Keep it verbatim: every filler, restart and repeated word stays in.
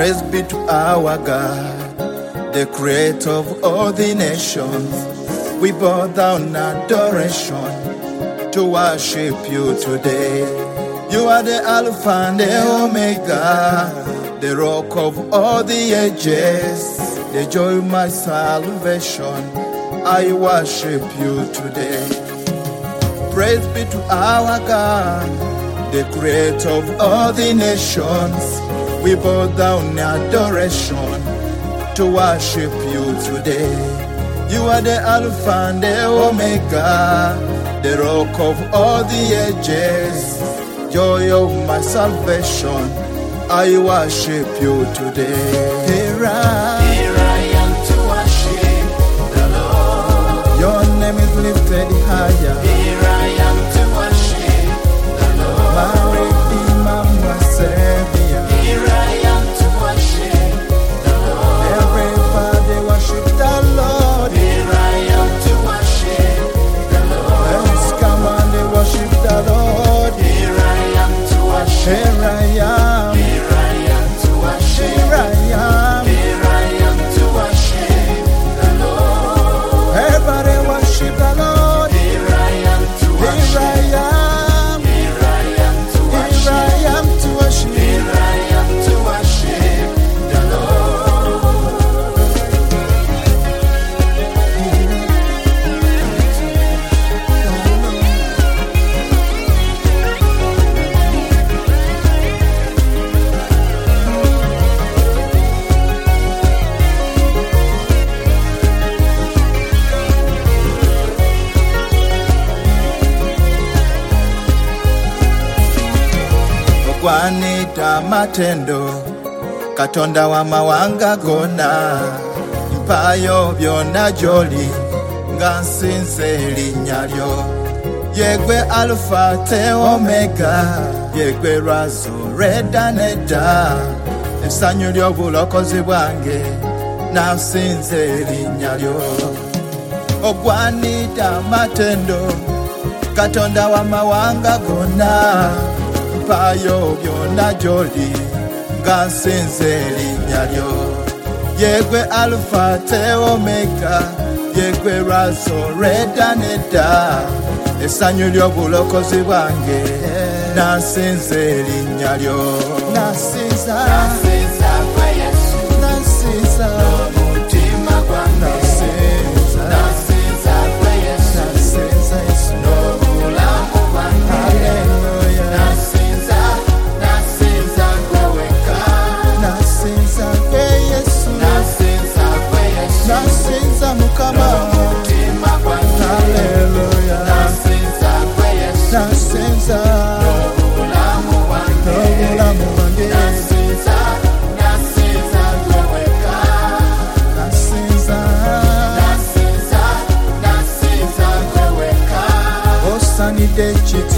Praise be to our God, the creator of all the nations. We bow down in adoration to worship you today. You are the Alpha and the Omega, the rock of all the ages, the joy of my salvation. I worship you today. Praise be to our God, the creator of all the nations. We bow down in adoration to worship you today. You are the Alpha and the Omega, the rock of all the ages, joy of my salvation. I worship you today. Here I, Here I am to worship the Lord. Your name is lifted higher. Here I am to worship the Lord. My Redeemer, my Savior. Here I am to worship the Lord. Everybody worship the Lord. Here I am to worship the Lord. Let's come on, they worship the Lord. Here I am to worship. Here I am. Here I am to worship. Here I am. Here I am to worship the Lord. Everybody worship the Lord. Here I am to Here worship. I am. Here I am to Here worship. I am to worship. Here I am to worship the Lord. Okwanita matendo, Katonda wa mawanga gona, mpayo byonna joli, nga nsinze erinnya lyo. Yegwe Alpha te Omega, yegwe Lwazo lw'edda n'edda, essanyu ly'obulokozi bwange, nansinze erinnya lyo. Ogwanita matendo, Katonda wa mawanga gonna, mpayo byonna gy'oli, nga nsinze erinnya lyo. Yegwe Alpha te Omega, yegwe Lwazo lw'edda n'edda, essanyu ly'obulokozi bwange, nansinze erinnya lyo. Nansinza, Nansinza kwe Yesu nansinza, n'omutima gwange. nansinza, Nansinza kwe Yesu nansinza Yesu. n'obulamu bwange. Hallelujah. Nansinza, nansinza kwe wekka. Nansinza kwe Yesu, Nansinza kwe Yesu nansinza Mukama. n'omutima gwange. Hallelujah. Nansinza kwe Yesu Nansinza n'obulamu bwange. n'obulamu bwange. Nansinza, nansinza kwe wekka. Nansinza Nansinza, nansinza kwe wekka. osanidde ekiti